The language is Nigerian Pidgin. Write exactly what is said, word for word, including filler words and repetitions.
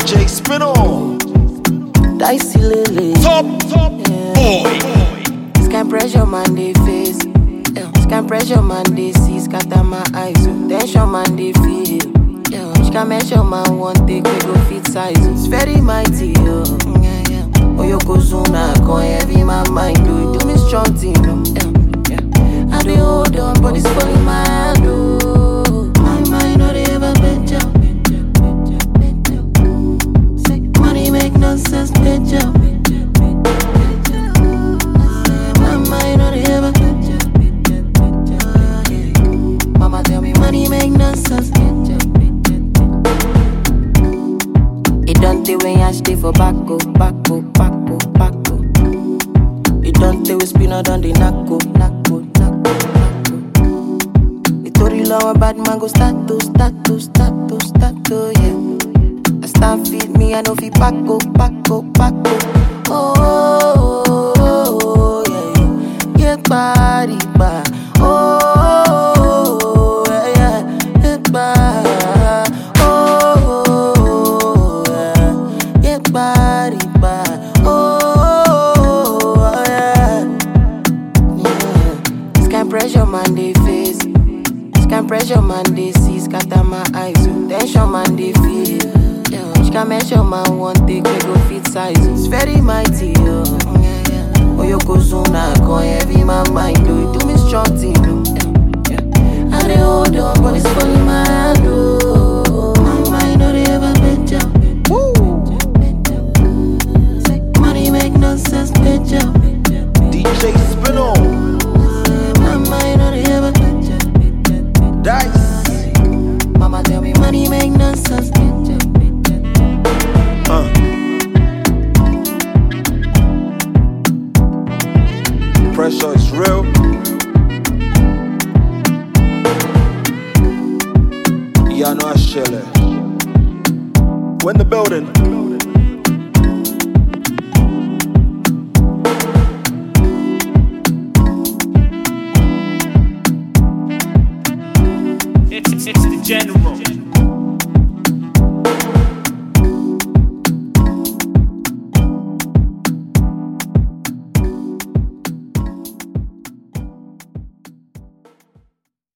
J Spinall, Dicey Lily. top, top Yeah. boy. This kind pressure man they face. Yeah. This kind pressure man they see. Scatter my eyes. So tension man they feel. Yeah. Which can measure man one take we go fit size. It's very mighty. Yo. Yeah, yeah. Oh you go soon I go heavy my mind. Do it do me strong thing. No? Yeah. Yeah. I do hold on but it's falling my hand. Oh. My mind no they ever bend up. Say money make no sense. Bend up. Mama tell me money make no sense. It don't take when you stay for backo, backo, backo, backo. It don't take we spin out on the knuckle, knuckle, knuckle, knuckle. It told you long bad man go start to, start to, start to, start to, yeah. I start feed me, I know fi backo, backo, backo. Oh, oh, oh, oh, yeah, yeah, get body, bad. Oh. Pressure man they face. This kind pressure man they see. Scatter my eyes. So tension man they feel. Yeah. Which can measure man one take we go fit size. It's very mighty. Yo. Yeah, yeah. Oh you go soon I go heavy my mind. Do it do me strong thing. Yeah. Yeah. I they hold on but it's falling my hand. Oh. My mind no they ever bend up. Say money make no sense. Bend up. D J Spinall, Dice. Mama tell me money make no sense. Uh. Pressure is real. Yeah, no, I share it. When the building.